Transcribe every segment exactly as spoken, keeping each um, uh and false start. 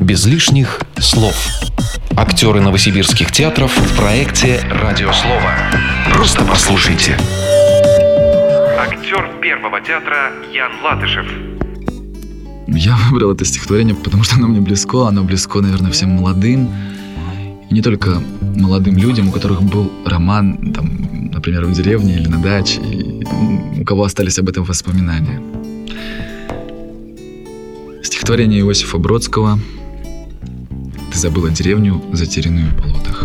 Без лишних слов. Актеры новосибирских театров в проекте «Радио Слово». Просто послушайте. Актер Первого театра Ян Латышев. Я выбрал это стихотворение, потому что оно мне близко. Оно близко, наверное, всем молодым. И не только молодым людям, у которых был роман, там, например, в деревне или на даче, и у кого остались об этом воспоминания. Стихотворение Иосифа Бродского «Ты забыла деревню, затерянную в болотах».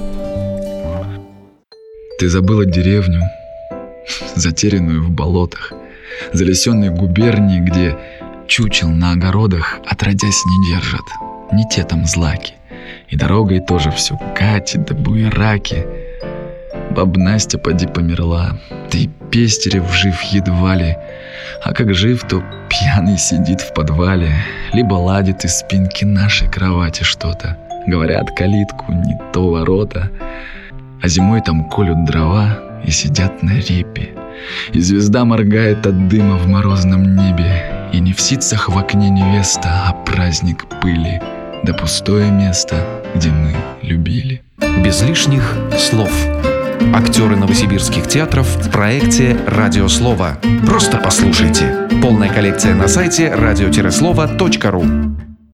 Ты забыла деревню, затерянную в болотах, залесенной губернии, где чучел на огородах отродясь не держат, не те там злаки, и дорогой тоже все катит да буераки. Баб Настя поди померла, да и Пестерев жив едва ли, а как жив, то пьяный сидит в подвале, либо ладит из спинки нашей кровати что-то. Говорят, калитку не то ворота, а зимой там колют дрова и сидят на репе. И звезда моргает от дыма в морозном небе, и не в ситцах в окне невеста, а праздник пыли, да пустое место, где мы любили. Без лишних слов. Актеры новосибирских театров в проекте «Радио Слово». Просто послушайте. Полная коллекция на сайте радио слово точка ру.